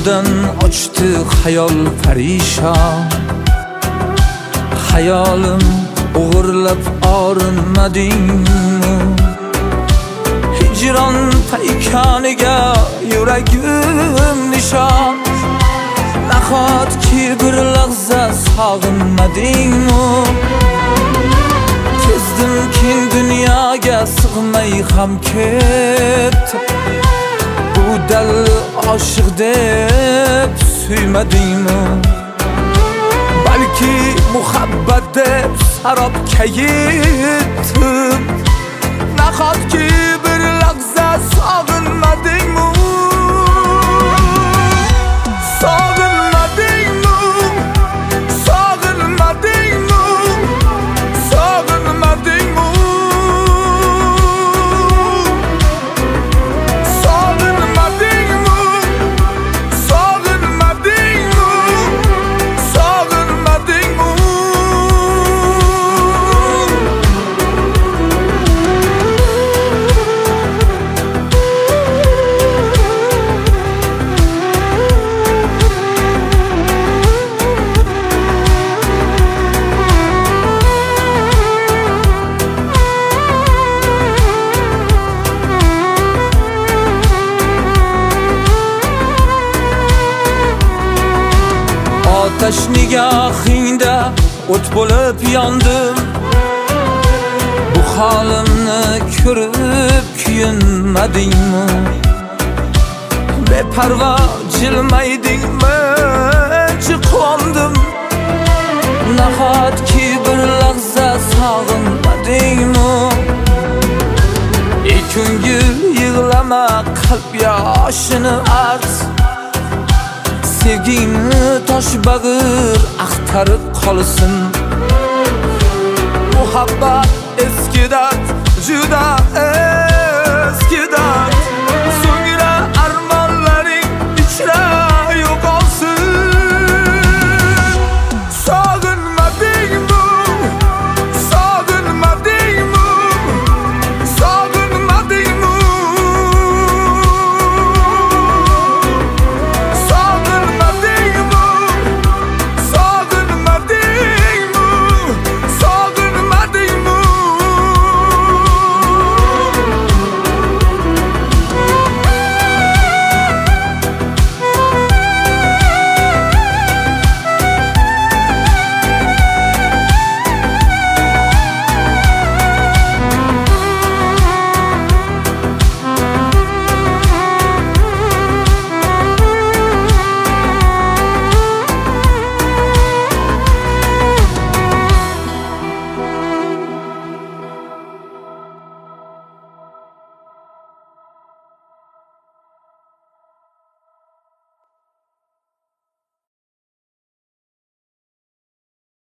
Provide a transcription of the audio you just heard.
Ko'nglimdan ochdi xayol parishon. Hayolim o'g'irlab orinmadingmi? Hijron paykoniga yuragim nishon. Nahotki bir lahza sog'inmadingmi? Kezdimkin dunyoga sig'may ham ketdim. Bu dal oshiq deb suymadingmi? Balki muhabbat deb sarobga yetdim. Nahotki bir lahza sog'inmadingmi? Sog'inmadingmi? Sog'inmadingmi? Sog'inmadingmi? Sog'inmadingmi? Sog'inmadingmi? Sog'inmadingmi? Otash nigohingda o't bo'lib yondim. Bu holimni ko'rib kuyunmadingmi? Beparvo jilmaydingmi? Chiqondim. Nahotki bir lahza sog'inmadingmi? Ko'ngil yig'lama, qalb yoshini arz. Sevgingni tosh bag'ir axtarib qolsin. Muhabbat eskidan juda